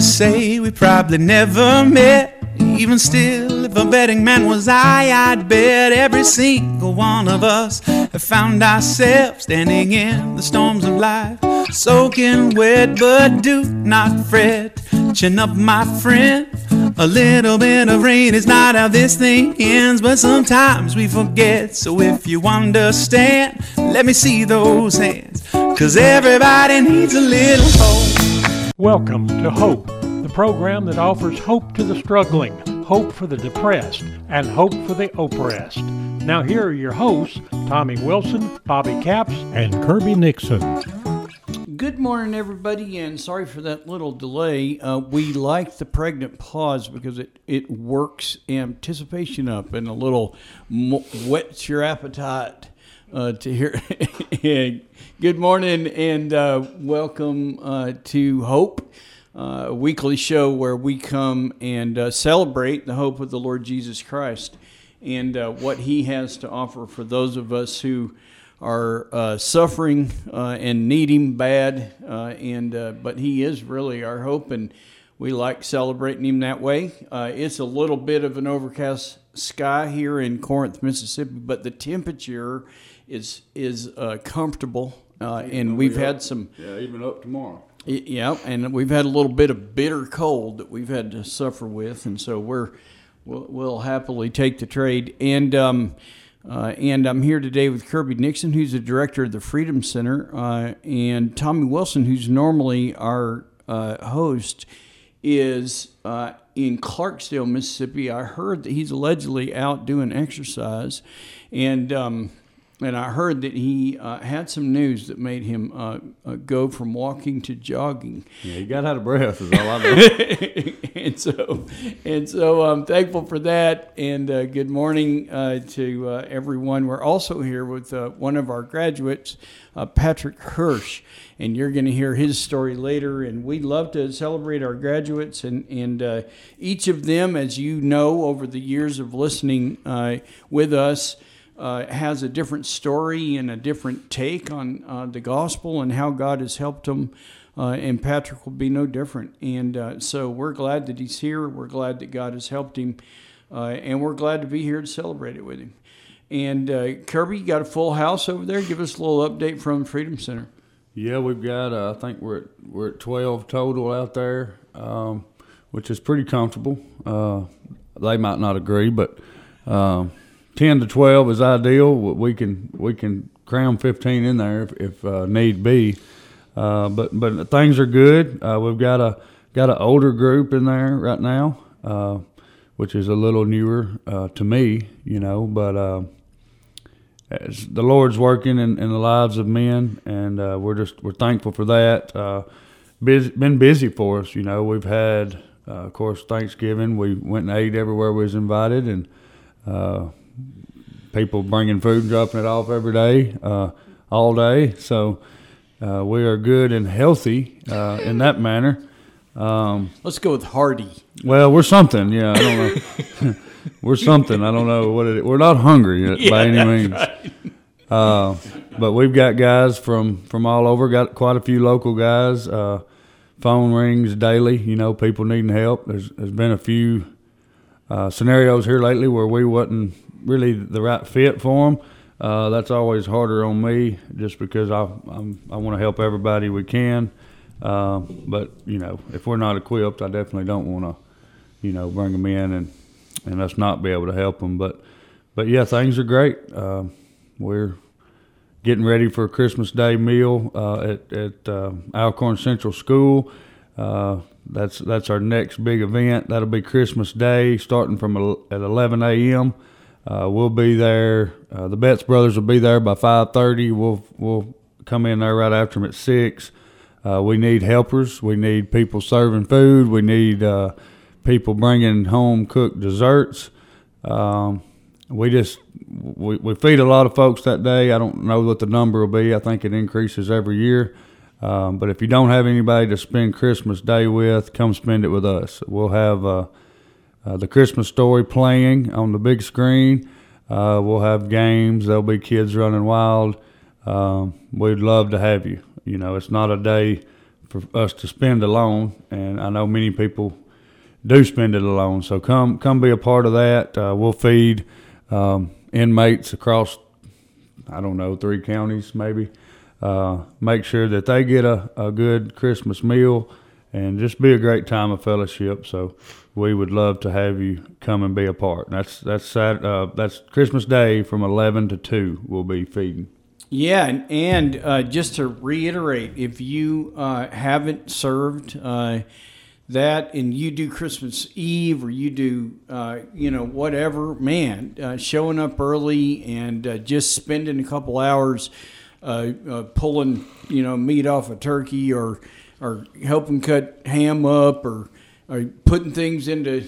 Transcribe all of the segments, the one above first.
to say we probably never met. Even still, if a betting man was I'd bet every single one of us have found ourselves standing in the storms of life, soaking wet, but do not fret. Chin up, my friend. A little bit of rain is not how this thing ends, but sometimes we forget. So if you understand, let me see those hands, 'cause everybody needs a little hope. Welcome to Hope, the program that offers hope to the struggling, hope for the depressed, and hope for the oppressed. Now here are your hosts, Tommy Wilson, Bobby Capps, and Kirby Nixon. Good morning, everybody, and sorry for that little delay. We like the pregnant pause because it works anticipation up and a little whets your appetite to hear. Good morning and welcome to Hope, a weekly show where we come and celebrate the hope of the Lord Jesus Christ and what He has to offer for those of us who are suffering and need Him bad, but He is really our hope, and we like celebrating Him that way. It's a little bit of an overcast sky here in Corinth, Mississippi, but the temperature is comfortable, and we've had some... Yeah, even up tomorrow. Yeah, and we've had a little bit of bitter cold that we've had to suffer with, and so we'll happily take the trade. And I'm here today with Kirby Nixon, who's the director of the Freedom Center, and Tommy Wilson, who's normally our host, is in Clarksdale, Mississippi. I heard that he's allegedly out doing exercise, and I heard that he had some news that made him go from walking to jogging. Yeah, he got out of breath, is all I know. and so I'm thankful for that. And good morning to everyone. We're also here with one of our graduates, Patrick Hirsch, and you're going to hear his story later. And we love to celebrate our graduates, and each of them, as you know, over the years of listening with us, has a different story and a different take on the gospel and how God has helped them, and Patrick will be no different. And so we're glad that he's here. We're glad that God has helped him, and we're glad to be here to celebrate it with him. And Kirby, you got a full house over there. Give us a little update from Freedom Center. Yeah, we've got. I think we're at 12 total out there, which is pretty comfortable. They might not agree, but. 10 to 12 is ideal. We can cram 15 in there if need be. But things are good. We've got an older group in there right now, which is a little newer to me, you know. But as the Lord's working in the lives of men, and we're thankful for that. Been busy for us, you know. We've had, of course, Thanksgiving. We went and ate everywhere we was invited, and people bringing food and dropping it off every day, all day. So we are good and healthy in that manner. Let's go with hearty. Well, we're something. Yeah, I don't know. We're something. I don't know what it is. We're not hungry by any means. Right. But we've got guys from all over. Got quite a few local guys. Phone rings daily. You know, people needing help. There's been a few scenarios here lately where we wasn't really the right fit for them. That's always harder on me, just because I want to help everybody we can. But you know, if we're not equipped, I definitely don't want to, you know, bring them in and us not be able to help them. But yeah, things are great. We're getting ready for a Christmas Day meal at Alcorn Central School. That's our next big event. That'll be Christmas Day, starting at 11 a.m. We'll be there. The Betts brothers will be there by 5:30. We'll come in there right after them at 6. We need helpers. We need people serving food. We need people bringing home cooked desserts. We feed a lot of folks that day. I don't know what the number will be. I think it increases every year. But if you don't have anybody to spend Christmas Day with, come spend it with us. We'll have the Christmas Story playing on the big screen. We'll have games. There'll be kids running wild. We'd love to have you. You know, it's not a day for us to spend alone, and I know many people do spend it alone. So come be a part of that. We'll feed inmates across, 3 counties maybe. Make sure that they get a good Christmas meal, and just be a great time of fellowship. So we would love to have you come and be a part. That's Christmas Day from 11 to 2. We'll be feeding. Yeah, and just to reiterate, if you haven't served that, and you do Christmas Eve, or you do whatever, man, showing up early and just spending a couple hours pulling meat off a turkey, or helping cut ham up, or putting things into,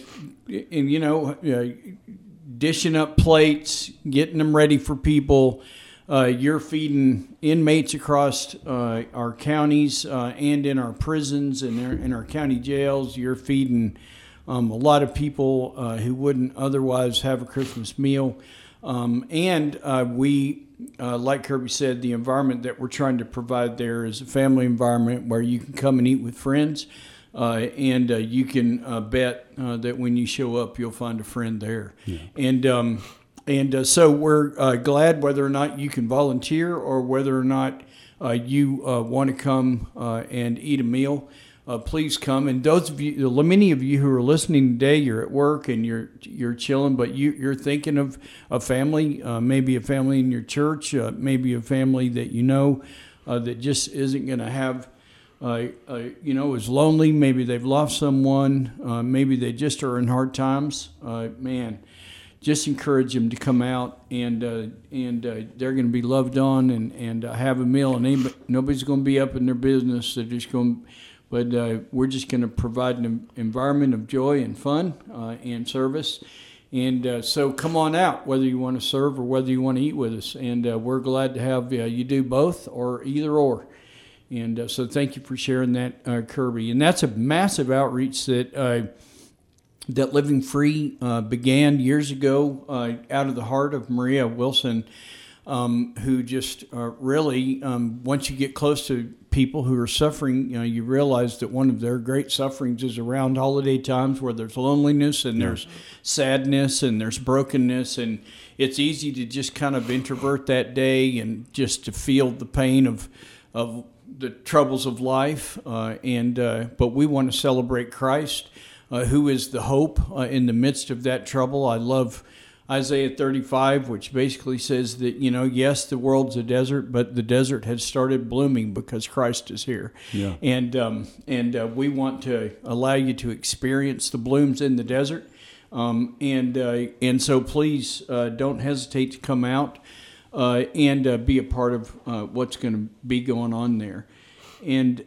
dishing up plates, getting them ready for people. You're feeding inmates across our counties and in our prisons and in our county jails. You're feeding a lot of people who wouldn't otherwise have a Christmas meal. And we, like Kirby said, the environment that we're trying to provide there is a family environment where you can come and eat with friends. And you can bet that when you show up, you'll find a friend there. Yeah. And so we're glad whether or not you can volunteer, or whether or not you want to come and eat a meal. Please come. And those of you, many of you who are listening today, you're at work and you're chilling, but you're thinking of a family, maybe a family in your church, maybe a family that that just isn't going to have. Is lonely. Maybe they've lost someone. Maybe they just are in hard times. Just encourage them to come out, and they're going to be loved on and have a meal. And nobody's going to be up in their business. They're just going, but we're just going to provide an environment of joy and fun and service. And so come on out, whether you want to serve or whether you want to eat with us. And we're glad to have you do both, or either or. And so thank you for sharing that, Kirby. And that's a massive outreach that Living Free began years ago out of the heart of Maria Wilson, who just really, once you get close to people who are suffering, you realize that one of their great sufferings is around holiday times, where there's loneliness and there's sadness and there's brokenness, and it's easy to just kind of introvert that day and just to feel the pain of the troubles of life. But we want to celebrate Christ, who is the hope in the midst of that trouble. I love Isaiah 35, which basically says that, yes, the world's a desert, but the desert has started blooming because Christ is here. Yeah. And we want to allow you to experience the blooms in the desert. And so please don't hesitate to come out and be a part of what's going to be going on there. And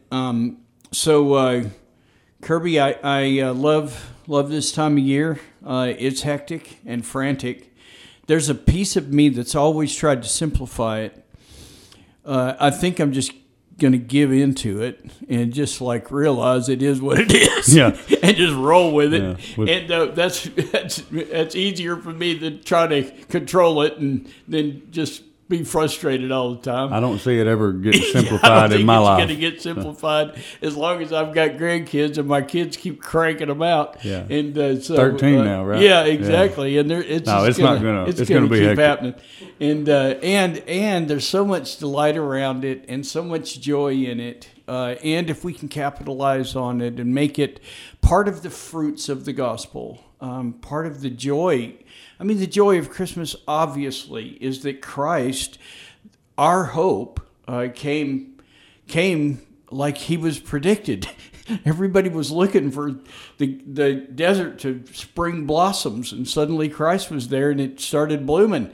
so Kirby, I love this time of year. It's hectic and frantic. There's a piece of me that's always tried to simplify it. I think I'm just going to give into it and just realize it is what it is. Yeah. And just roll with it. Yeah. And that's easier for me than try to control it and then just be frustrated all the time. I don't see it ever getting simplified in my life. It's going to get simplified as long as I've got grandkids and my kids keep cranking them out. Yeah. And 13 now, right? Yeah, exactly. Yeah. And it's going to keep happening. And there's so much delight around it and so much joy in it. And if we can capitalize on it and make it part of the fruits of the gospel, part of the joy. I mean, the joy of Christmas, obviously, is that Christ, our hope, came like he was predicted. Everybody was looking for the desert to spring blossoms, and suddenly Christ was there, and it started blooming.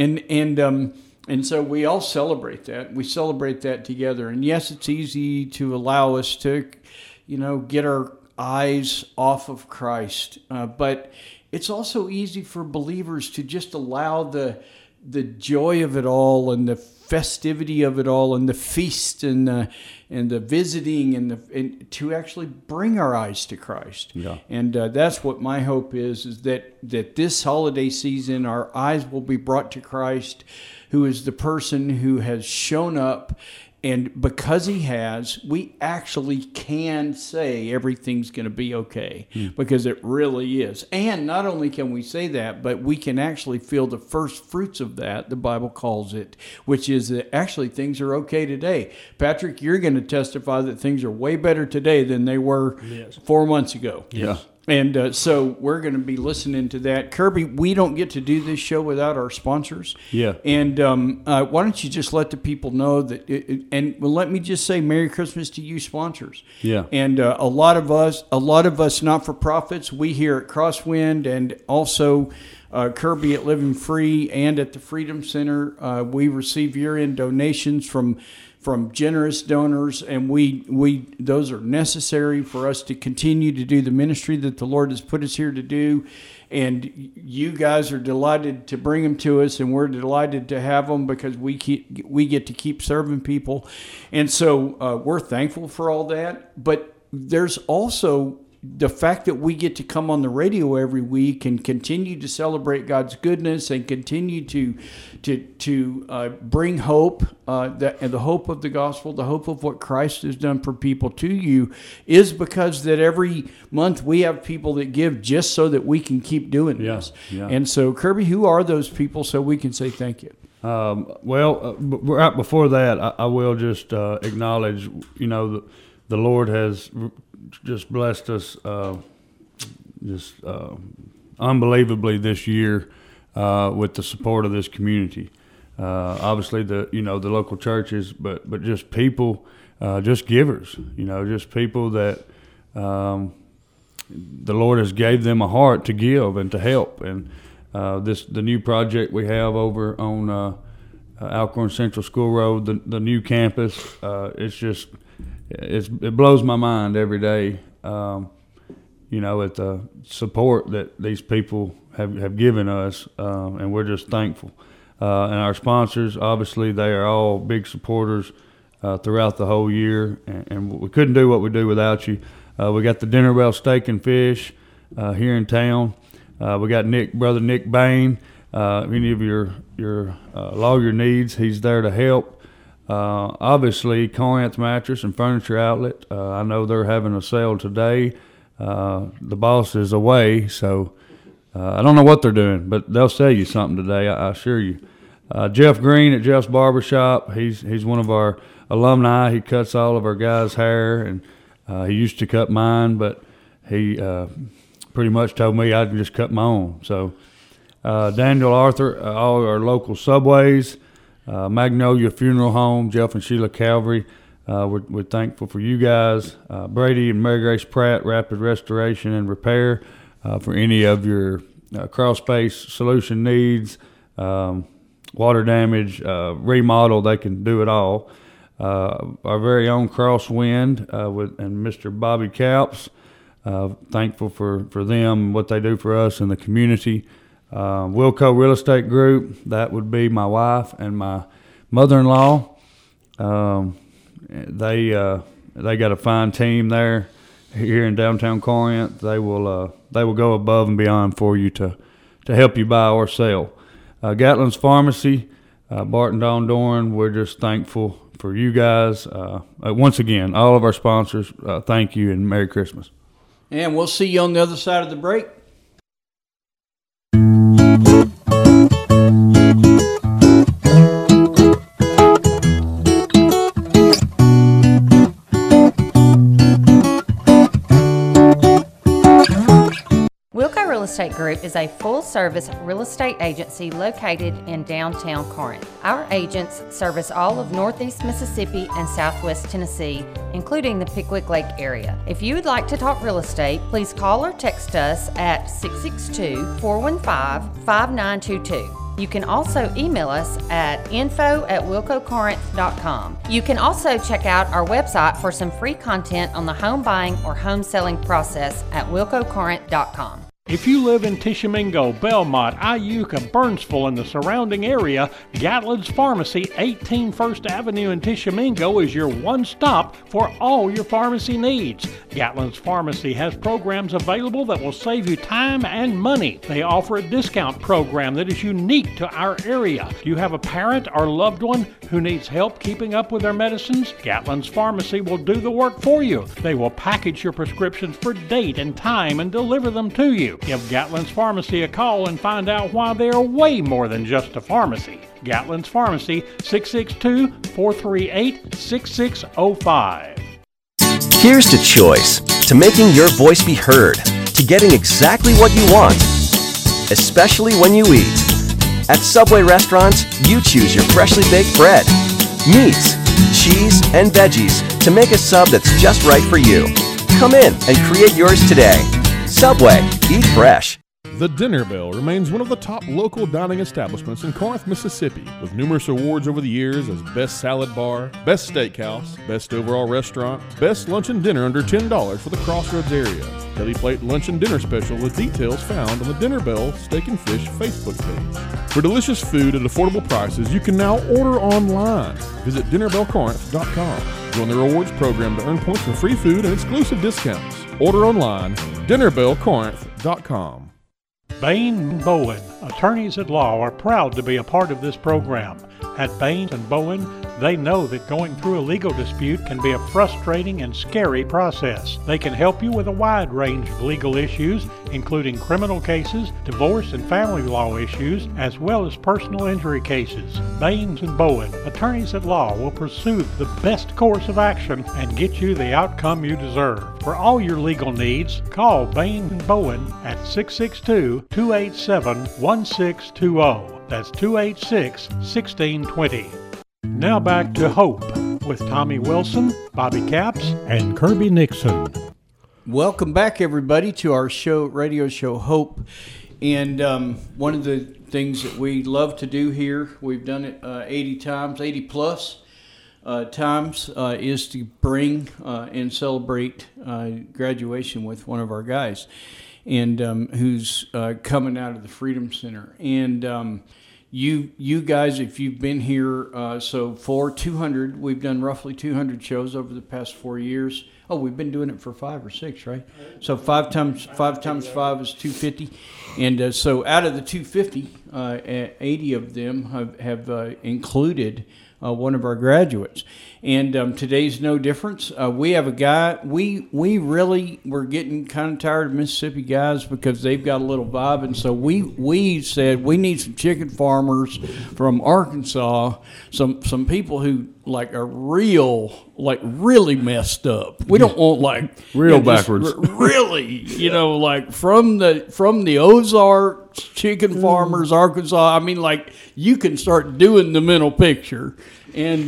And so we all celebrate that. We celebrate that together. And yes, it's easy to allow us to, get our eyes off of Christ, but it's also easy for believers to just allow the joy of it all and the festivity of it all and the feast and the visiting and to actually bring our eyes to Christ. Yeah. And that's what my hope is that this holiday season our eyes will be brought to Christ, who is the person who has shown up And because he has, we actually can say everything's going to be okay, because it really is. And not only can we say that, but we can actually feel the first fruits of that, the Bible calls it, which is that actually things are okay today. Patrick, you're going to testify that things are way better today than they were 4 months ago. Yeah. And so we're going to be listening to that. Kirby, we don't get to do this show without our sponsors. Yeah. And why don't you just let the people know that, let me just say Merry Christmas to you sponsors. Yeah. And a lot of us not-for-profits, we here at Crosswind and also Kirby at Living Free and at the Freedom Center, we receive year-end donations from generous donors, and we those are necessary for us to continue to do the ministry that the Lord has put us here to do. And you guys are delighted to bring them to us, and we're delighted to have them because we get to keep serving people. And so we're thankful for all that. But there's also the fact that we get to come on the radio every week and continue to celebrate God's goodness and continue to bring hope, and the hope of the gospel, the hope of what Christ has done for people to you, is because that every month we have people that give just so that we can keep doing this. Yeah. And so, Kirby, who are those people so we can say thank you? Right before that, I will just acknowledge, the Lord has just blessed us unbelievably this year with the support of this community. Obviously, the local churches, but just people, just givers. Just people that the Lord has gave them a heart to give and to help. And the new project we have over on Alcorn Central School Road, the new campus, it blows my mind every day, at the support that these people have given us, and we're just thankful. And our sponsors, obviously, they are all big supporters throughout the whole year, and we couldn't do what we do without you. We got the Dinner Bell Steak and Fish here in town. We got Brother Nick Bain. Any of your lawyer needs, he's there to help. Obviously, Corinth Mattress and Furniture Outlet. I know they're having a sale today. The boss is away, so I don't know what they're doing, but they'll sell you something today, I assure you. Jeff Green at Jeff's Barbershop. He's one of our alumni. He cuts all of our guys' hair, and he used to cut mine, but he pretty much told me I can just cut my own. So Daniel Arthur, all our local Subways. Magnolia Funeral Home, Jeff and Sheila Calvary. We're thankful for you guys. Brady and Mary Grace Pratt, Rapid Restoration and Repair, for any of your crawl space solution needs, water damage, remodel, they can do it all. Our very own Crosswind and Mr. Bobby Caps, thankful for them and what they do for us in the community. Wilco Real Estate Group, that would be my wife and my mother-in-law. They got a fine team there here in downtown Corinth. They will go above and beyond for you to help you buy or sell. Gatlin's Pharmacy, Bart and Dawn Doran, we're just thankful for you guys. Once again, all of our sponsors, thank you and Merry Christmas. And we'll see you on the other side of the break. Real Estate Group is a full-service real estate agency located in downtown Corinth. Our agents service all of Northeast Mississippi and Southwest Tennessee, including the Pickwick Lake area. If you would like to talk real estate, please call or text us at 662-415-5922. You can also email us at info@wilcocorinth.com. You can also check out our website for some free content on the home buying or home selling process at wilcocorinth.com. If you live in Tishomingo, Belmont, Iuka, Burnsville, and the surrounding area, Gatlin's Pharmacy, 18 First Avenue in Tishomingo is your one stop for all your pharmacy needs. Gatlin's Pharmacy has programs available that will save you time and money. They offer a discount program that is unique to our area. Do you have a parent or loved one who needs help keeping up with their medicines? Gatlin's Pharmacy will do the work for you. They will package your prescriptions for date and time and deliver them to you. Give Gatlin's Pharmacy a call and find out why they are way more than just a pharmacy. Gatlin's Pharmacy, 662-438-6605. Here's to choice, to making your voice be heard, to getting exactly what you want, especially when you eat. At Subway restaurants, you choose your freshly baked bread, meats, cheese, and veggies to make a sub that's just right for you. Come in and create yours today. Subway, eat fresh. The Dinner Bell remains one of the top local dining establishments in Corinth, Mississippi, with numerous awards over the years as Best Salad Bar, Best Steakhouse, Best Overall Restaurant, Best Lunch and Dinner under $10 for the Crossroads area. Deli Plate Lunch and Dinner Special with details found on the Dinner Bell Steak and Fish Facebook page. For delicious food at affordable prices, you can now order online. Visit dinnerbellcorinth.com. Join the rewards program to earn points for free food and exclusive discounts. Order online, dinnerbellcorinth.com. Bain & Bowen, attorneys at law, are proud to be a part of this program. At Bain & Bowen, they know that going through a legal dispute can be a frustrating and scary process. They can help you with a wide range of legal issues, including criminal cases, divorce and family law issues, as well as personal injury cases. Bain & Bowen, attorneys at law, will pursue the best course of action and get you the outcome you deserve. For all your legal needs, call Bain & Bowen at 662-287-1620. That's 286-1620. Now back to Hope with Tommy Wilson, Bobby Capps, and Kirby Nixon. Welcome back, everybody, to our show, radio show Hope. And one of the things that we love to do here, we've done it 80 plus times, is to bring and celebrate graduation with one of our guys, and who's coming out of the Freedom Center. And you guys, if you've been here, so for 200, we've done roughly 200 shows over the past 4 years. Oh, we've been doing it for 5 or 6, right? So 5 times 5 is 250. And so out of the 250, 80 of them have included one of our graduates. And today's no difference. We have a guy, we're getting kind of tired of Mississippi guys because they've got a little vibe. And so we said we need some chicken farmers from Arkansas, some people who are really messed up. We don't want real backwards. Really, from the Ozarks, chicken farmers, Arkansas. I mean, you can start doing the mental picture. And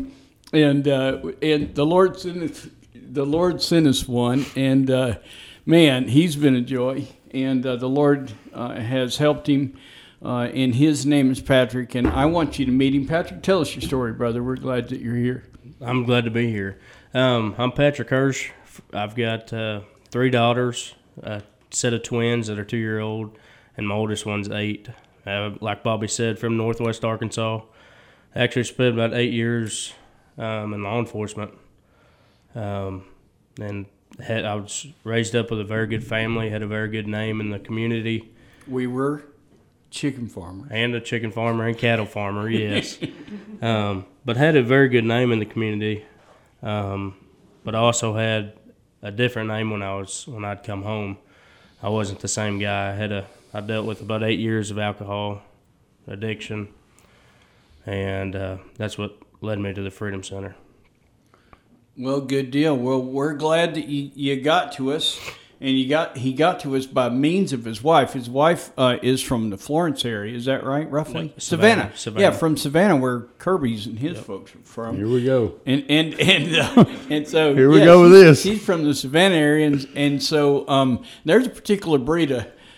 the Lord sent us one, and man, he's been a joy, and the Lord has helped him, and his name is Patrick, and I want you to meet him. Patrick, tell us your story, brother. We're glad that you're here. I'm glad to be here. I'm Patrick Hirsch. I've got 3 daughters, a set of twins that are 2-year-old, and my oldest one's 8. Like Bobby said, from Northwest Arkansas. I actually spent about 8 years in law enforcement, and I was raised up with a very good family, had a very good name in the community. We were chicken farmers. And a chicken farmer and cattle farmer, yes. But had a very good name in the community, but I also had a different name when I'd come home. I wasn't the same guy. I dealt with about 8 years of alcohol addiction, and that's what led me to the Freedom Center. Well, good deal. Well, we're glad that you got to us, and he got to us by means of his wife. His wife is from the Florence area. Is that right, roughly? No, Savannah. Savannah. Yeah, from Savannah, where Kirby's and his folks are from. Here we go. And so here we go with this. He's from the Savannah area, and so there's a particular breed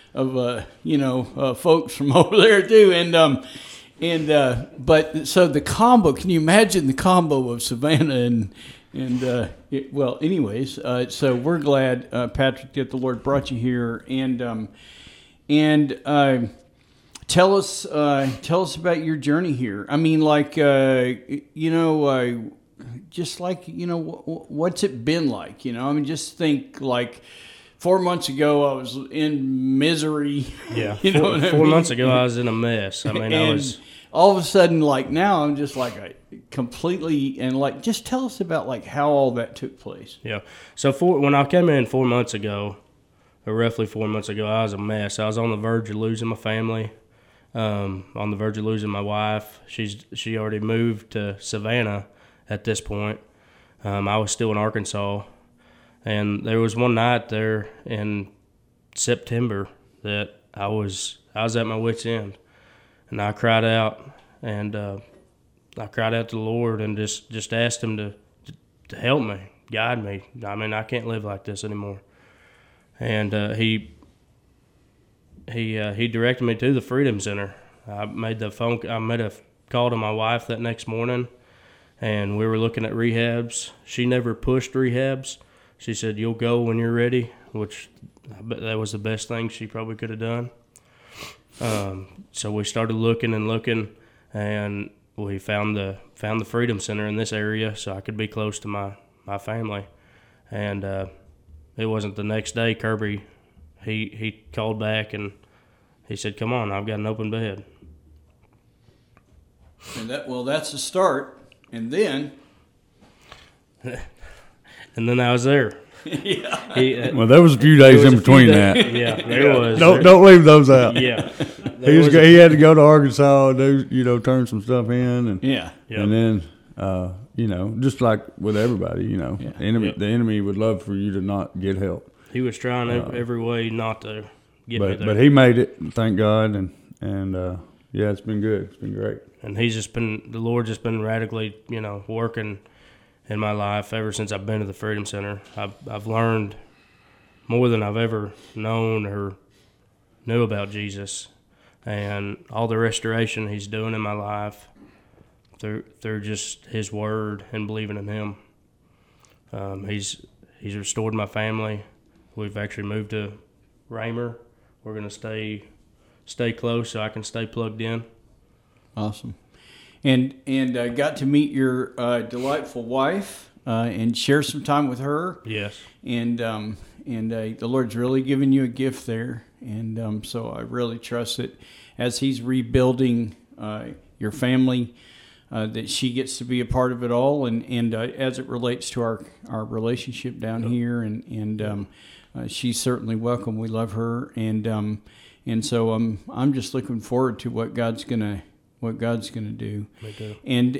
of folks from over there too, but so the combo. Can you imagine the combo of Savannah Anyways, so we're glad, Patrick, that the Lord brought you here, and tell us about your journey here. I mean, just like, what's it been like? I mean, just think like 4 months ago I was in misery. Yeah, 4 months ago I was in a mess. I mean, I was. All of a sudden, like now, I'm just like completely, and like, just tell us about like how all that took place. Yeah. So when I came in 4 months ago, or roughly 4 months ago, I was a mess. I was on the verge of losing my family, on the verge of losing my wife. She already moved to Savannah at this point. I was still in Arkansas, and there was one night there in September that I was at my wit's end. And I cried out, and I cried out to the Lord and just asked Him to help me, guide me. I mean, I can't live like this anymore. And He directed me to the Freedom Center. I made a call to my wife that next morning, and we were looking at rehabs. She never pushed rehabs. She said, "You'll go when you're ready," which I bet that was the best thing she probably could have done. So we started looking, and we found the Freedom Center in this area, so I could be close to my family. And it wasn't the next day. Kirby, he called back and he said, "Come on, I've got an open bed." And that's the start. And then I was there. Yeah. Well, there was a few days in between that. Yeah, there was. Don't leave those out. Yeah. He had to go to Arkansas, turn some stuff in, and and then just like with everybody, the enemy would love for you to not get help. He was trying every way not to get me there. But he made it, thank God, and it's been good. It's been great. And the Lord just been radically, working in my life ever since I've been to the Freedom Center. I've learned more than I've ever known or knew about Jesus, and all the restoration He's doing in my life through just His Word and believing in Him. He's restored my family. We've actually moved to Raymer. We're going to stay close so I can stay plugged in. Awesome. And I got to meet your delightful wife and share some time with her. Yes. And the Lord's really given you a gift there. And so I really trust that as He's rebuilding your family, that she gets to be a part of it all. And as it relates to our relationship down here, and she's certainly welcome. We love her. And so I'm just looking forward to what God's gonna do. And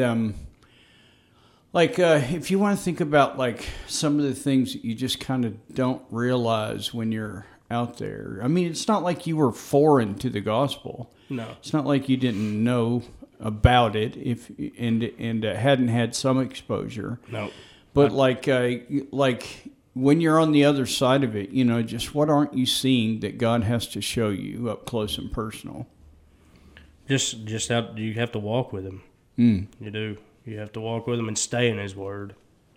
if you want to think about like some of the things that you just kind of don't realize when you're out there. I mean, it's not like you were foreign to the gospel. No. It's not like you didn't know about it and hadn't had some exposure. No. But like when you're on the other side of it, just what aren't you seeing that God has to show you up close and personal? Just how you have to walk with Him. You do. You have to walk with Him and stay in His Word.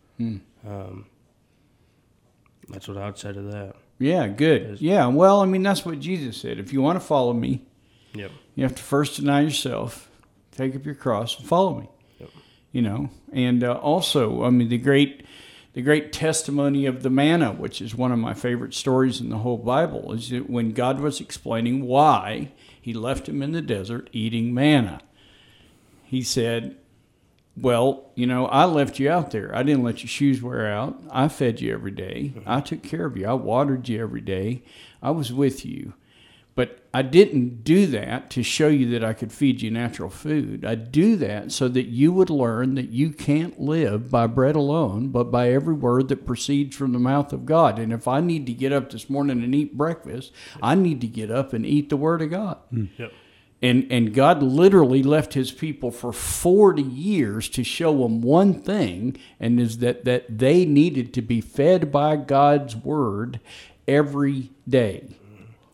That's what I'd say to that. Yeah, good. Yeah, well, I mean, that's what Jesus said. If you want to follow me, yep, you have to first deny yourself, take up your cross, and follow me. Yep. And also, I mean, the great testimony of the manna, which is one of my favorite stories in the whole Bible, is that when God was explaining why He left him in the desert eating manna, He said, well, I left you out there. I didn't let your shoes wear out. I fed you every day. I took care of you. I watered you every day. I was with you. But I didn't do that to show you that I could feed you natural food. I do that so that you would learn that you can't live by bread alone, but by every word that proceeds from the mouth of God. And if I need to get up this morning and eat breakfast, I need to get up and eat the Word of God. Yep. And God literally left His people for 40 years to show them one thing, and is that they needed to be fed by God's Word every day.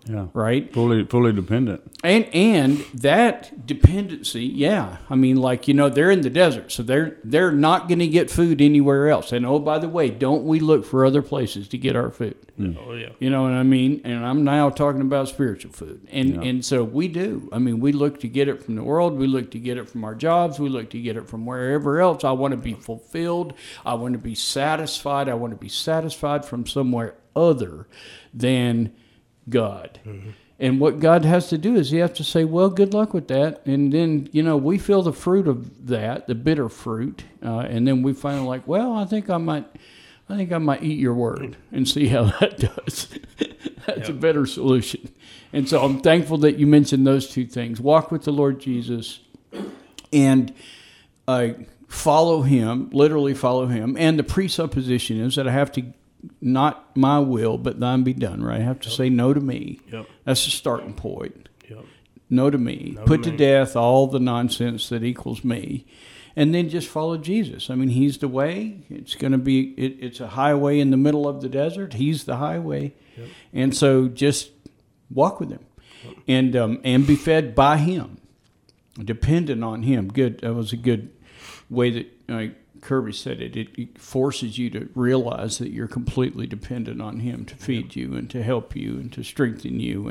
Yeah. Right? Fully dependent. And that dependency, yeah. I mean, like, they're in the desert, so they're not going to get food anywhere else. And, oh, by the way, don't we look for other places to get our food? Oh, yeah. You know what I mean? And I'm now talking about spiritual food. And so we do. I mean, we look to get it from the world. We look to get it from our jobs. We look to get it from wherever else. I want to be fulfilled. I want to be satisfied. I want to be satisfied from somewhere other than God. Mm-hmm. And what God has to do is he has to say, well, good luck with that. And then, we feel the fruit of that, the bitter fruit. And then we finally like, well, I think I might eat your word and see how that does. That's a better solution. And so I'm thankful that you mentioned those two things. Walk with the Lord Jesus and follow him, literally follow him. And the presupposition is that I have to, not my will, but thine be done, right? I have to say no to me. Yep. That's the starting point. Yep. No to me. Put to death all the nonsense that equals me. And then just follow Jesus. I mean, he's the way. It's going to be, it's a highway in the middle of the desert. He's the highway. Yep. And so just walk with him. Yep. And be fed by him. Dependent on him. Good. That was a good way that Kirby said it. It forces you to realize that you're completely dependent on him to feed you and to help you and to strengthen you.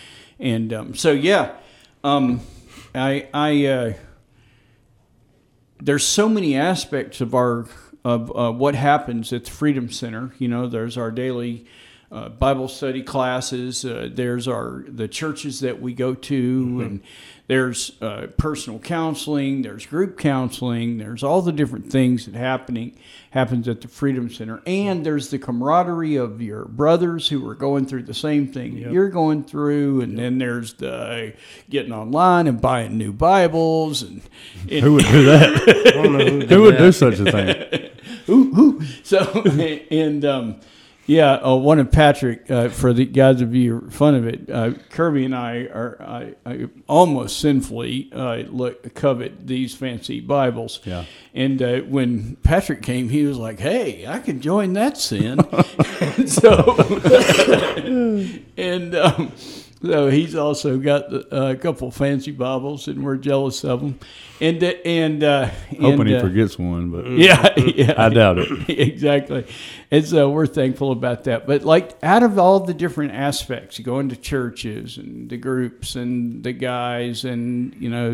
There's so many aspects of what happens at the Freedom Center. There's our daily Bible study classes. There's the churches that we go to, and there's personal counseling. There's group counseling. There's all the different things that happens at the Freedom Center, and there's the camaraderie of your brothers who are going through the same thing that you're going through, and then there's the getting online and buying new Bibles. And who would do that? Who would do such a thing? Who? So one of Patrick, for the guys of you who are fun of it, Kirby and I almost sinfully covet these fancy Bibles. Yeah. And when Patrick came, he was like, "Hey, I can join that sin." So he's also got a couple fancy Bibles, and we're jealous of them. Hoping he forgets one, but yeah, I doubt it. Exactly. And so we're thankful about that. But like out of all the different aspects, going to churches and the groups and the guys and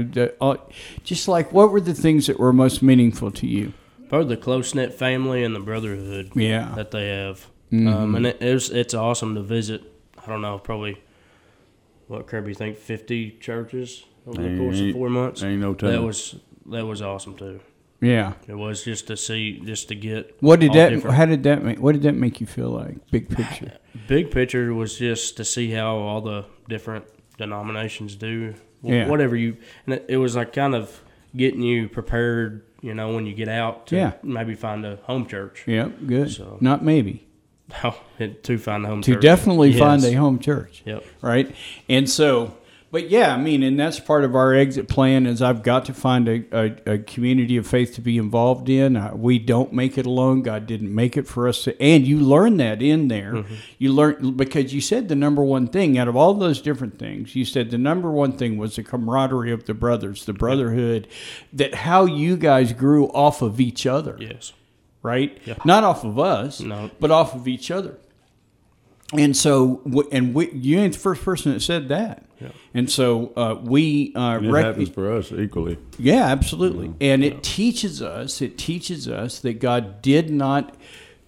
just like what were the things that were most meaningful to you? Probably the close-knit family and the brotherhood that they have. Mm-hmm. And it's awesome to visit. I don't know, probably. What, Kirby, you think 50 churches over the course of 4 months? Ain't no time. That was awesome too. Yeah, it was just to get. What did that make you feel like? Big picture. Big picture was just to see how all the different denominations do whatever you. And it was like kind of getting you prepared, when you get out to maybe find a home church. Yeah, good. So, not maybe. Oh, to find a home church. To definitely find a home church. Yep. Right? And so, but yeah, I mean, and that's part of our exit plan is I've got to find a community of faith to be involved in. We don't make it alone. God didn't make it for us. And you learn that in there. Mm-hmm. You learn, because you said the number one thing out of all those different things, you said the number one thing was the camaraderie of the brothers, the brotherhood, that how you guys grew off of each other. Yes. Right? Yeah. Not off of us, but off of each other. And so, you ain't the first person that said that. Yeah. And so it happens for us equally. Yeah, absolutely. And it teaches us that God did not,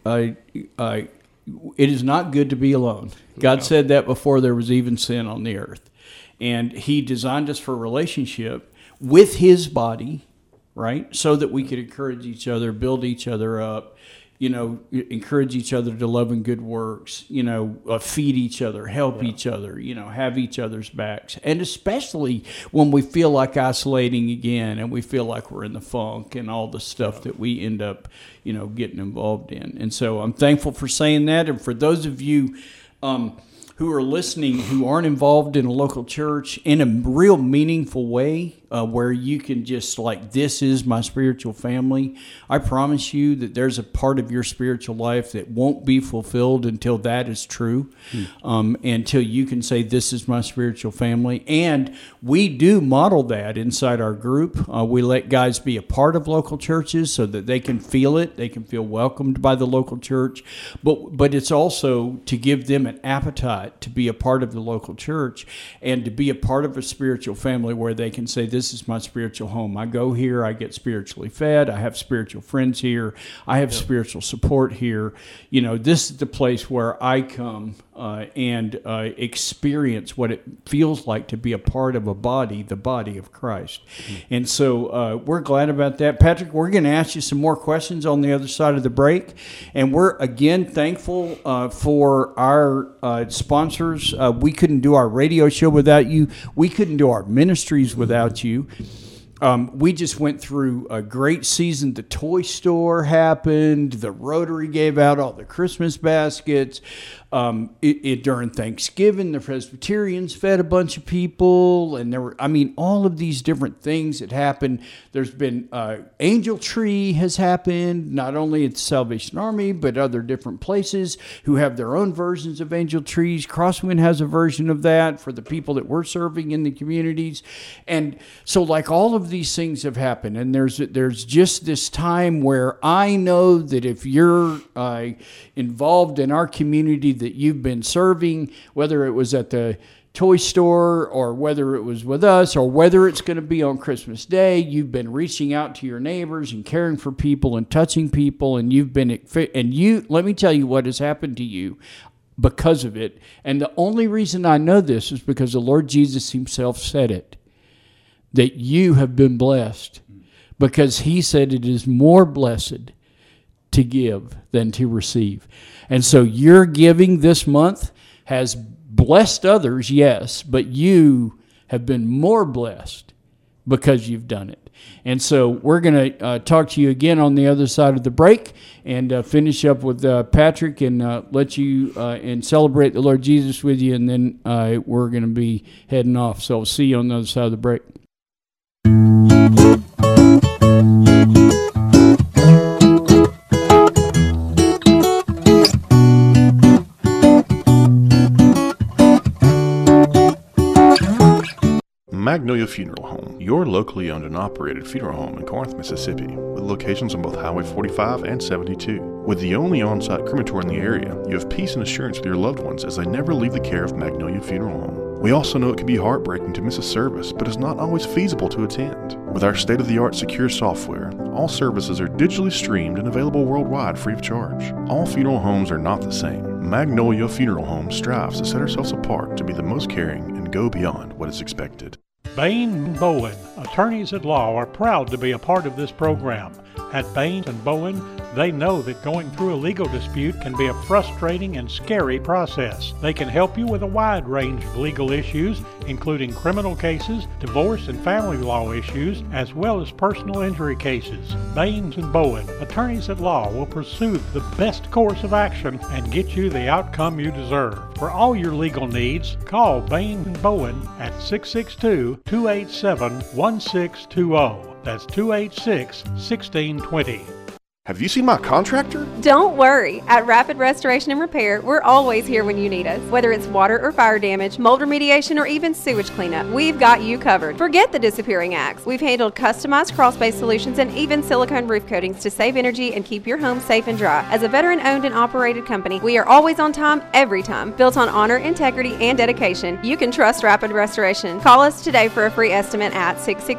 it is not good to be alone. God said that before there was even sin on the earth. And he designed us for a relationship with his body, right? So that we could encourage each other, build each other up, encourage each other to love and good works, feed each other, help each other, have each other's backs. And especially when we feel like isolating again and we feel like we're in the funk and all the stuff that we end up, getting involved in. And so I'm thankful for saying that. And for those of you who are listening who aren't involved in a local church in a real meaningful way, where you can just like, this is my spiritual family. I promise you that there's a part of your spiritual life that won't be fulfilled until that is true, until you can say, this is my spiritual family. And we do model that inside our group. We let guys be a part of local churches so that they can feel it. They can feel welcomed by the local church. But it's also to give them an appetite to be a part of the local church and to be a part of a spiritual family where they can say, this is my spiritual home. I go here, I get spiritually fed, I have spiritual friends here, I have spiritual support here. You know, this is the place where I come and experience what it feels like to be a part of a body, the body of Christ. And so we're glad about that. Patrick, we're going to ask you some more questions on the other side of the break. And we're, again, thankful for our sponsors. We couldn't do our radio show without you. We couldn't do our ministries without you. We just went through a great season. The toy store happened. The Rotary gave out all the Christmas baskets. During Thanksgiving, the Presbyterians fed a bunch of people, and there were, all of these different things that happened. There's been Angel Tree has happened, not only at the Salvation Army, but other different places who have their own versions of Angel Trees. Crosswind has a version of that for the people that we're serving in the communities. And so like all of these things have happened, and there's just this time where I know that if you're involved in our community that you've been serving, whether it was at the toy store or whether it was with us or whether it's going to be on Christmas Day, you've been reaching out to your neighbors and caring for people and touching people, and let me tell you what has happened to you because of it. And the only reason I know this is because the Lord Jesus himself said it, that you have been blessed, because he said it is more blessed to give than to receive. And so your giving this month has blessed others, yes, but you have been more blessed because you've done it. And so we're going to talk to you again on the other side of the break and finish up with Patrick and let you and celebrate the Lord Jesus with you, and then we're going to be heading off. So see you on the other side of the break. Magnolia Funeral Home, your locally owned and operated funeral home in Corinth, Mississippi, with locations on both Highway 45 and 72. With the only on-site crematory in the area, you have peace and assurance with your loved ones as they never leave the care of Magnolia Funeral Home. We also know it can be heartbreaking to miss a service, but it's not always feasible to attend. With our state-of-the-art secure software, all services are digitally streamed and available worldwide free of charge. All funeral homes are not the same. Magnolia Funeral Home strives to set ourselves apart to be the most caring and go beyond what is expected. Bain & Bowen, attorneys at law, are proud to be a part of this program. At Bain & Bowen, they know that going through a legal dispute can be a frustrating and scary process. They can help you with a wide range of legal issues, including criminal cases, divorce and family law issues, as well as personal injury cases. Bain & Bowen, attorneys at law, will pursue the best course of action and get you the outcome you deserve. For all your legal needs, call Bain & Bowen at 662-287-1620. That's 286-1620. Have you seen my contractor? Don't worry. At Rapid Restoration and Repair, we're always here when you need us. Whether it's water or fire damage, mold remediation, or even sewage cleanup, we've got you covered. Forget the disappearing acts. We've handled customized crawl-space solutions and even silicone roof coatings to save energy and keep your home safe and dry. As a veteran-owned and operated company, we are always on time, every time. Built on honor, integrity, and dedication, you can trust Rapid Restoration. Call us today for a free estimate at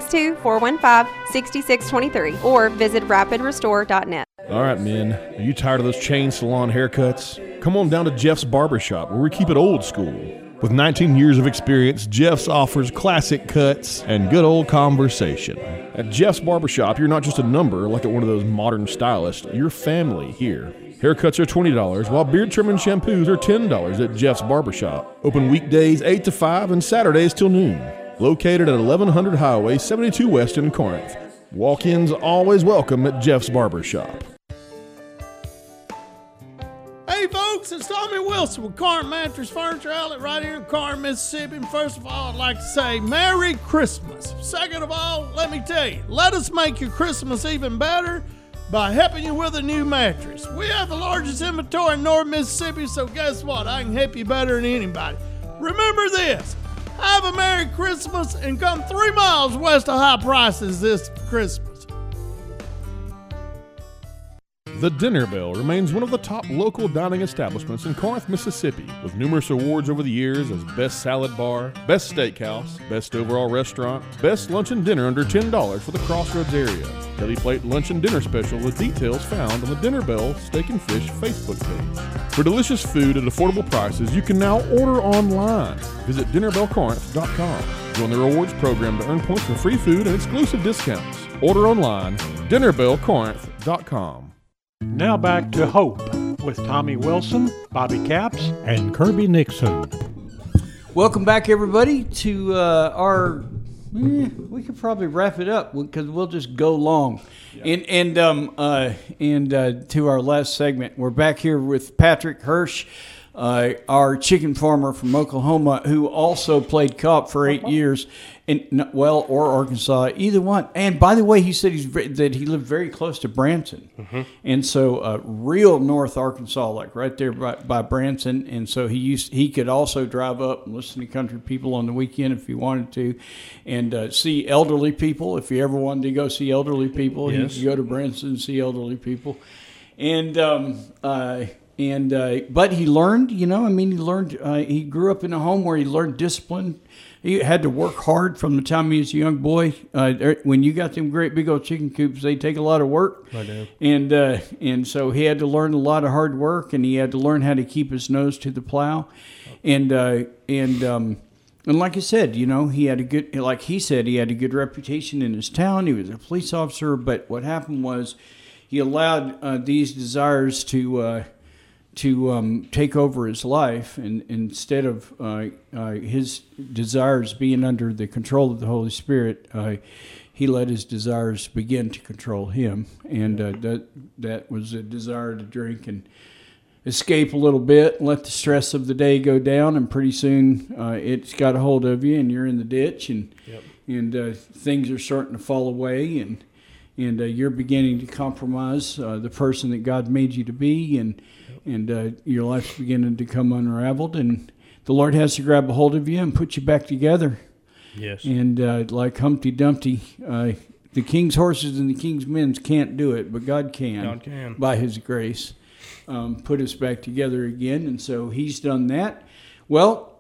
662-415-6623 or visit rapidrestore.net. All right, men. Are you tired of those chain salon haircuts? Come on down to Jeff's Barbershop, where we keep it old school. With 19 years of experience, Jeff's offers classic cuts and good old conversation. At Jeff's Barbershop, you're not just a number like at one of those modern stylists. You're family here. Haircuts are $20, while beard trim and shampoos are $10 at Jeff's Barbershop. Open weekdays 8 to 5 and Saturdays till noon. Located at 1100 Highway 72 West in Corinth. Walk-ins always welcome at Jeff's Barbershop. Hey folks, folks, it's Tommy Wilson with Corinth Mattress Furniture Outlet right here in Corinth, Mississippi. And first of all, I'd like to say Merry Christmas. Second of all, let me tell you, let us make your Christmas even better by helping you with a new mattress. We have the largest inventory in North Mississippi, so guess what? I can help you better than anybody. Remember this, have a Merry Christmas and come 3 miles west of high prices this Christmas. The Dinner Bell remains one of the top local dining establishments in Corinth, Mississippi, with numerous awards over the years as Best Salad Bar, Best Steakhouse, Best Overall Restaurant, Best Lunch and Dinner under $10 for the Crossroads area. Deli Plate Lunch and Dinner Special with details found on the Dinner Bell Steak and Fish Facebook page. For delicious food at affordable prices, you can now order online. Visit dinnerbellcorinth.com. Join the rewards program to earn points for free food and exclusive discounts. Order online, dinnerbellcorinth.com. Now back to Hope with Tommy Wilson, Bobby Capps, and Kirby Nixon. Welcome back, everybody, to our. We could probably wrap it up because we'll just go long, and to our last segment. We're back here with Patrick Hirsch, our chicken farmer from Oklahoma, who also played co-op for 8 years, or Arkansas, either one. And by the way, he said that he lived very close to Branson, and so real North Arkansas, like right there by Branson. And so he could also drive up and listen to country people on the weekend if he wanted to, and see elderly people. If he ever wanted to go see elderly people, he could go to Branson and see elderly people, but he learned, he grew up in a home where he learned discipline. He had to work hard from the time he was a young boy. When you got them great big old chicken coops, they take a lot of work. I do. And so he had to learn a lot of hard work, and he had to learn how to keep his nose to the plow. And like I said, he had a good, like he said, he had a good reputation in his town. He was a police officer, but what happened was he allowed these desires to take over his life, and instead of his desires being under the control of the Holy Spirit, he let his desires begin to control him, and that was a desire to drink and escape a little bit, let the stress of the day go down, and pretty soon it's got a hold of you, and you're in the ditch, and things are starting to fall away, and you're beginning to compromise the person that God made you to be, and your life's beginning to come unraveled, and the Lord has to grab a hold of you and put you back together. Yes. And like Humpty Dumpty, the king's horses and the king's men can't do it, but God can. God can. By His grace, put us back together again, and so He's done that. Well,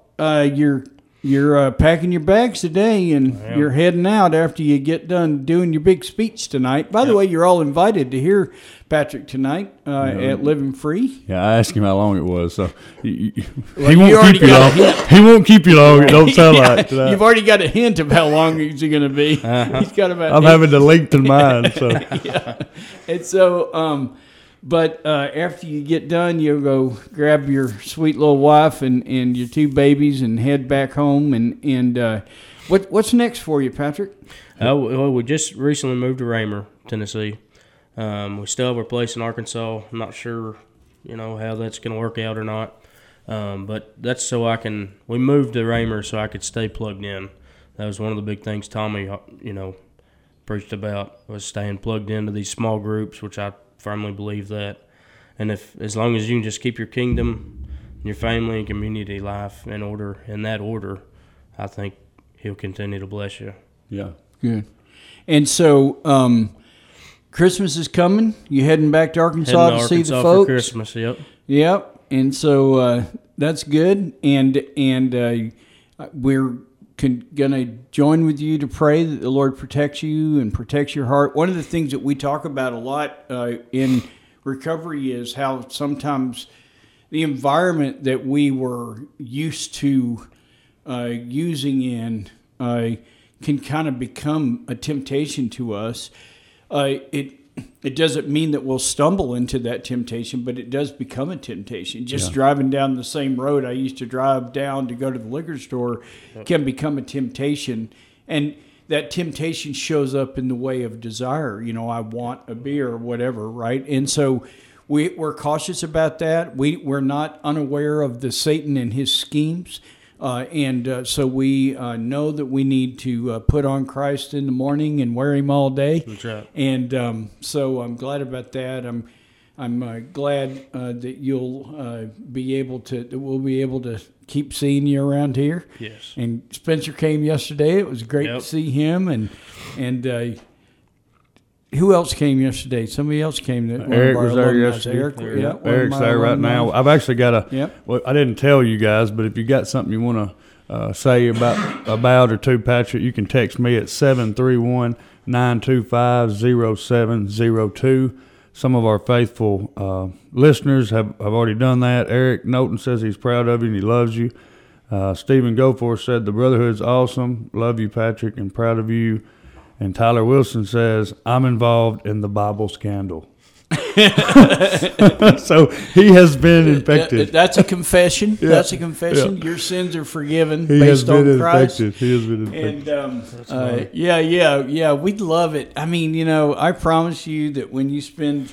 you're packing your bags today, and you're heading out after you get done doing your big speech tonight. By the way, you're all invited to hear Patrick tonight at Living Free. Yeah, I asked him how long it was, so he won't keep you long. He won't keep you long. It don't sound like that. You've already got a hint of how long he's going to be. He's got about. I'm having to lengthen mine. So and so. But after you get done, you'll go grab your sweet little wife and your 2 babies and head back home. And what's next for you, Patrick? Well, we just recently moved to Raymer, Tennessee. We still have our place in Arkansas. I'm not sure, how that's going to work out or not. But that's so we moved to Raymer so I could stay plugged in. That was one of the big things Tommy, preached about, was staying plugged into these small groups, which I firmly believe that. And as long as you can just keep your kingdom, your family and community life in that order, I think He'll continue to bless you. Yeah. Good. And so Christmas is coming. You heading back to Arkansas to see the folks? For Christmas, yep. Yep. And so that's good. And we're going to join with you to pray that the Lord protects you and protects your heart. One of the things that we talk about a lot in recovery is how sometimes the environment that we were used to using in can kind of become a temptation to us. It doesn't mean that we'll stumble into that temptation, but it does become a temptation. Just driving down the same road I used to drive down to go to the liquor store can become a temptation. And that temptation shows up in the way of desire. I want a beer or whatever, right? And so we're cautious about that. We're not unaware of the Satan and his schemes. So we know that we need to put on Christ in the morning and wear him all day. That's right. And so I'm glad about that. I'm glad that you'll be able to. That we'll be able to keep seeing you around here. Yes. And Spencer came yesterday. It was great to see him. And who else came yesterday? Somebody else came. Eric was there yesterday. Eric's there right now. I've actually got well, I didn't tell you guys, but if you got something you want to say about or to Patrick, you can text me at 731-925-0702. Some of our faithful listeners have already done that. Eric Knowlton says he's proud of you and he loves you. Stephen Goforth said the brotherhood's awesome. Love you, Patrick, and proud of you. And Tyler Wilson says, I'm involved in the Bible scandal. So he has been infected. That's a confession. Yeah. That's a confession. Yeah. Your sins are forgiven He based has been on Christ. infected. He has been infected. And we'd love it. I mean, I promise you that when you spend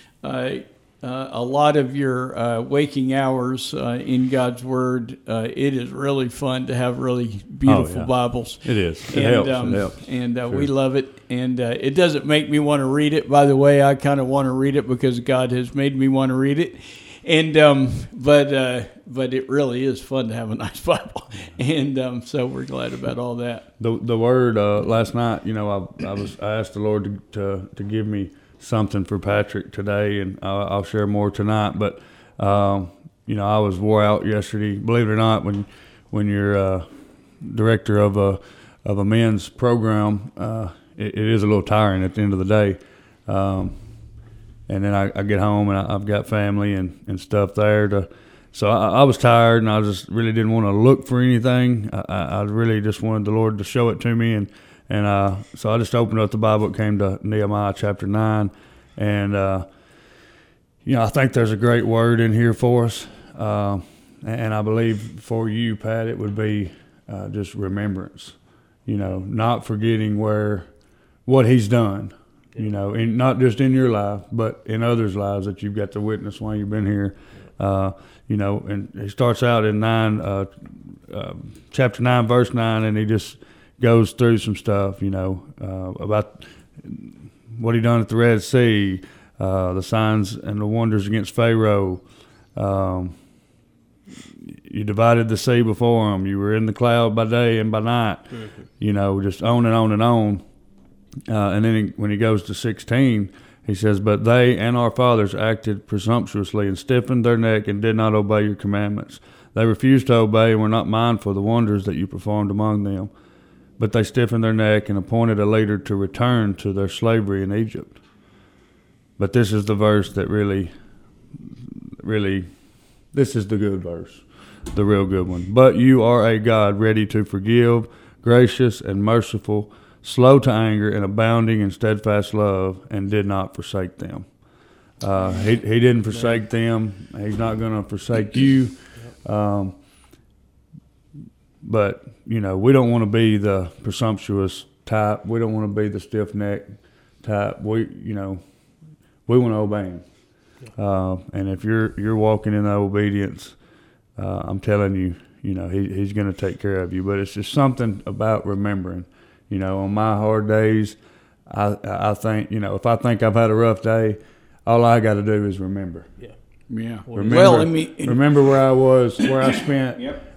a lot of your waking hours in God's Word, it is really fun to have really beautiful Bibles. It is. It helps. And Sure. we love it. And it doesn't make me want to read it. By the way, I kind of want to read it because God has made me want to read it. And but it really is fun to have a nice Bible. And so we're glad about all that. The Word last night, I asked the Lord to give me something for Patrick today, and I'll share more tonight. But I was wore out yesterday. Believe it or not, when you're director of a men's program, it is a little tiring at the end of the day. And then I get home and I've got family and stuff there so I was tired, and I just really didn't want to look for anything. I really just wanted the Lord to show it to me, and so I just opened up the Bible. It came to Nehemiah chapter 9. And, I think there's a great word in here for us. And I believe for you, Pat, it would be just remembrance, not forgetting what he's done, and not just in your life, but in others' lives that you've got to witness while you've been here. And he starts out in chapter 9, verse 9, and he just goes through some stuff, about what he done at the Red Sea, the signs and the wonders against Pharaoh. You divided the sea before him. You were in the cloud by day and by night. Just on and on and on. And then when he goes to 16, he says, "But they and our fathers acted presumptuously and stiffened their neck and did not obey your commandments. They refused to obey and were not mindful of the wonders that you performed among them. But they stiffened their neck and appointed a leader to return to their slavery in Egypt." But this is the verse that really, this is the good verse, the real good one. "But you are a God ready to forgive, gracious and merciful, slow to anger and abounding in steadfast love, and did not forsake them." He didn't forsake them. He's not going to forsake you. But, we don't want to be the presumptuous type. We don't want to be the stiff-necked type. We want to obey him. And if you're walking in that obedience, I'm telling you, he's going to take care of you. But it's just something about remembering. On my hard days, I think, if I think I've had a rough day, all I got to do is remember. Yeah. Remember where I was, where I spent,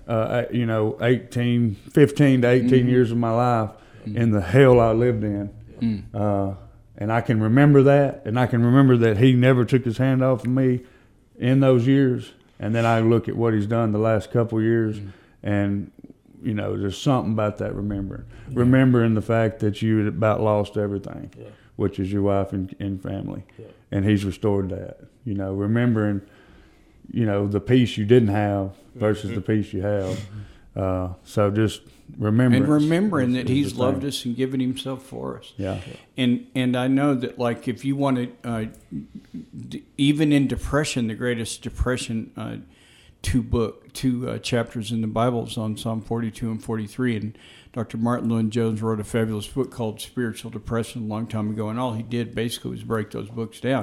15 to 18 years of my life in the hell I lived in. And I can remember that, and I can remember that he never took his hand off of me in those years. And then I look at what he's done the last couple of years, and, there's something about that remembering. Yeah. Remembering the fact that you had about lost everything, which is your wife and family. Yeah. And he's restored that. Remembering, the peace you didn't have versus the peace you have. So just remembering that he's loved us and given himself for us. Yeah. And I know that, like, if you want to, even in depression, the greatest depression, two chapters in the Bible is on Psalm 42 and 43. And Dr. Martin Lloyd-Jones wrote a fabulous book called Spiritual Depression a long time ago. And all he did basically was break those books down.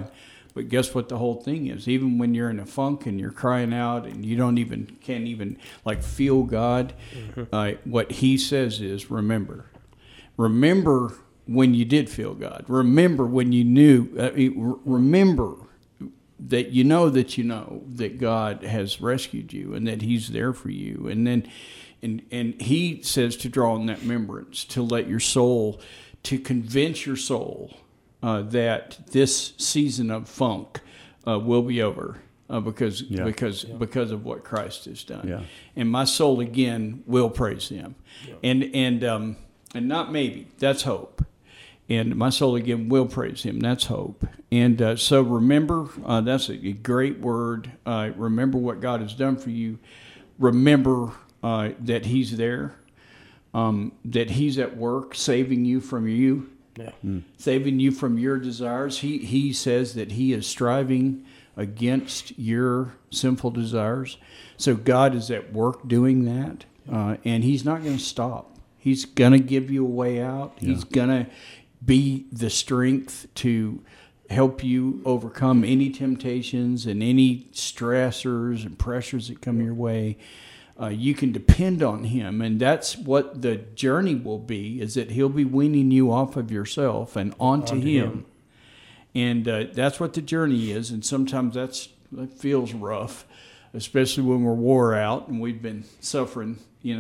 But guess what the whole thing is? Even when you're in a funk and you're crying out and you can't even like feel God, what he says is remember. Remember when you did feel God. Remember when you knew. Remember that you know that God has rescued you and that he's there for you. And then and he says to draw on that remembrance, to let your soul, to convince your soul that this season of funk will be over because of what Christ has done. Yeah. And my soul again will praise him. Yeah. And not maybe, that's hope. And my soul again will praise him. That's hope. And so remember, that's a great word. Remember what God has done for you. Remember that he's there, that he's at work saving you from you, saving you from your desires. He says that he is striving against your sinful desires. So God is at work doing that, and he's not going to stop. He's going to give you a way out. Yeah. He's going to be the strength to help you overcome any temptations and any stressors and pressures that come your way. You can depend on him, and that's what the journey will be, is that he'll be weaning you off of yourself and onto him. And that's what the journey is, and sometimes that feels rough, especially when we're wore out and we've been suffering,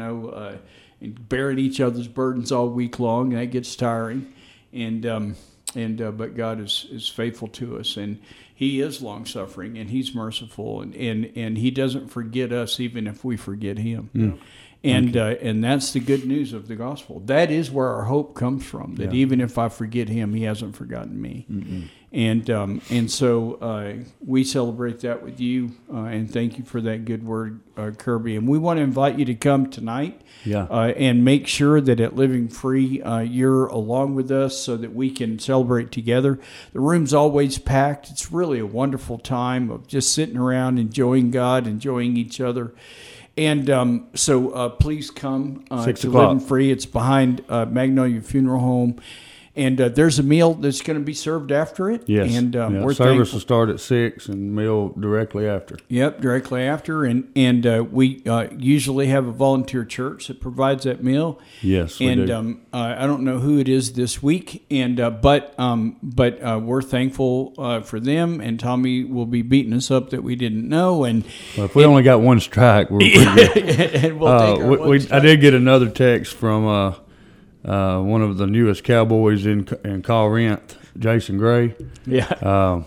and bearing each other's burdens all week long, and that gets tiring. But God is faithful to us, and he is long-suffering, and he's merciful, and he doesn't forget us even if we forget him. Mm. And that's the good news of the gospel. That is where our hope comes from, that even if I forget him, he hasn't forgotten me. Mm-mm. And so we celebrate that with you, and thank you for that good word, Kirby. And we want to invite you to come tonight and make sure that at Living Free you're along with us so that we can celebrate together. The room's always packed. It's really a wonderful time of just sitting around, enjoying God, enjoying each other. And so please come to Living Free. It's behind Magnolia Funeral Home. And there's a meal that's going to be served after it. Yes. And we're service will start at 6 and meal directly after. Yep, directly after. And we usually have a volunteer church that provides that meal. Yes, we do. I don't know who it is this week, but we're thankful for them. And Tommy will be beating us up that we didn't know. And if we only got one strike, we're pretty good. And we'll take our I did get another text from one of the newest Cowboys in Corinth, Jason Gray. Yeah.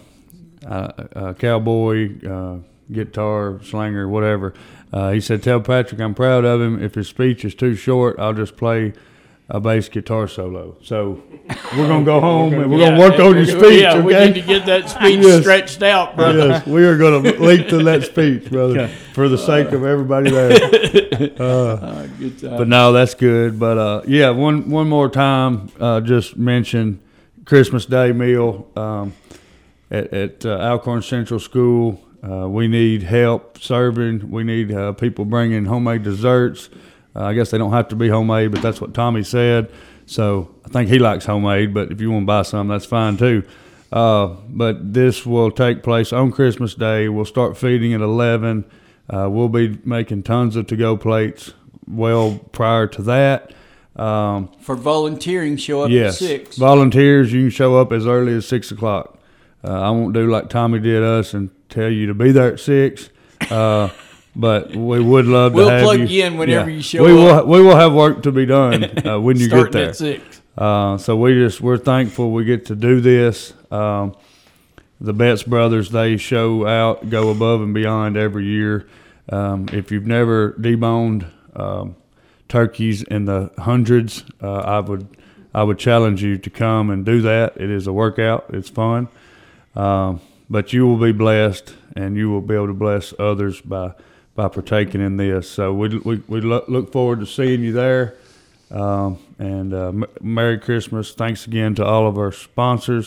Cowboy, guitar, slanger, whatever. He said, "Tell Patrick I'm proud of him. If his speech is too short, I'll just play a bass guitar solo." So we're going to go home and we're going to work on your speech, yeah, okay? We need to get that speech stretched out, brother. Yes, we are going to lengthen that speech, brother, for the sake of everybody there. Good time. But no, that's good. But one more time, just mention Christmas Day meal at Alcorn Central School. We need help serving. We need people bringing homemade desserts. I guess they don't have to be homemade, but that's what Tommy said. So I think he likes homemade, but if you want to buy some, that's fine too. But this will take place on Christmas Day. We'll start feeding at 11. We'll be making tons of to-go plates well prior to that. For volunteering, show up at 6. Volunteers, you can show up as early as 6 o'clock. I won't do like Tommy did us and tell you to be there at 6. But we would love to have you. We'll plug you in whenever you show up. We will have work to be done when you get there. Starting at 6. So we're thankful we get to do this. The Betts brothers, they go above and beyond every year. If you've never deboned turkeys in the hundreds, I would challenge you to come and do that. It is a workout. It's fun. But you will be blessed, and you will be able to bless others by partaking in this. So we look forward to seeing you there. And Merry Christmas. Thanks again to all of our sponsors.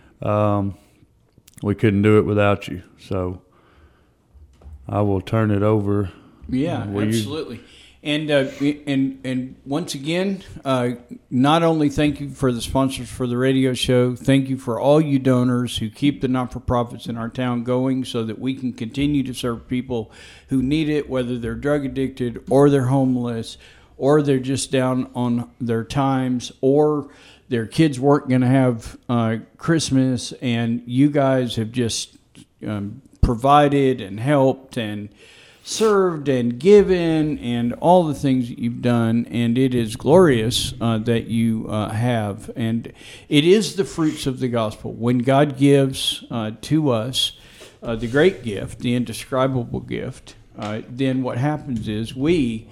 We couldn't do it without you. So I will turn it over. Yeah, absolutely. And once again, not only thank you for the sponsors for the radio show, thank you for all you donors who keep the not-for-profits in our town going so that we can continue to serve people who need it, whether they're drug addicted or they're homeless or they're just down on their times or their kids weren't going to have Christmas, and you guys have just provided and helped and served and given and all the things that you've done, and it is glorious that you have. And it is the fruits of the gospel. When God gives to us the great gift, the indescribable gift, then what happens is we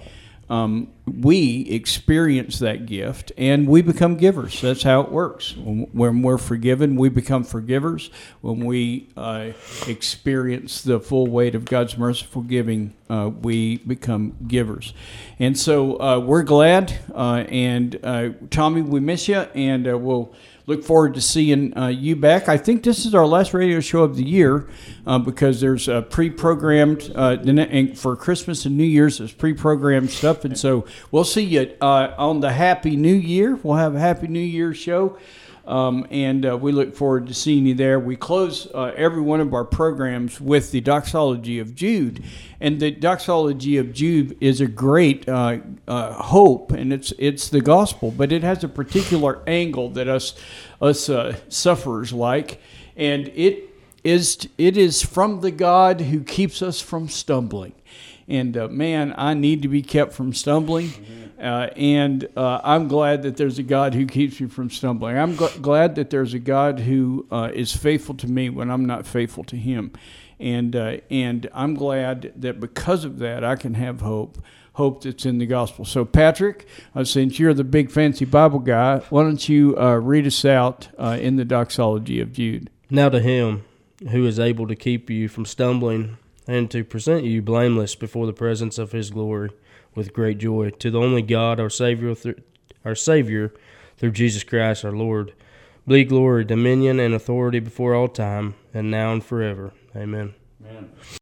experience that gift and we become givers. That's how it works. When we're forgiven, we become forgivers. When we experience the full weight of God's merciful giving, we become givers. And so we're glad. And Tommy, we miss you, and we'll look forward to seeing you back. I think this is our last radio show of the year because there's pre-programmed for Christmas and New Year's. There's pre-programmed stuff, and so we'll see you on the Happy New Year. We'll have a Happy New Year show, and we look forward to seeing you there. We close every one of our programs with the Doxology of Jude, and the Doxology of Jude is a great hope, and it's the gospel, but it has a particular angle that us sufferers like, and it is from the God who keeps us from stumbling. And man, I need to be kept from stumbling, and I'm glad that there's a God who keeps me from stumbling. I'm glad that there's a God who is faithful to me when I'm not faithful to Him, and I'm glad that because of that I can have hope that's in the gospel. So Patrick, since you're the big fancy Bible guy, why don't you read us out in the Doxology of Jude? Now to Him who is able to keep you from stumbling and to present you blameless before the presence of His glory with great joy, to the only God, our Savior through Jesus Christ our Lord, be glory, dominion, and authority before all time, and now and forever. Amen. Amen.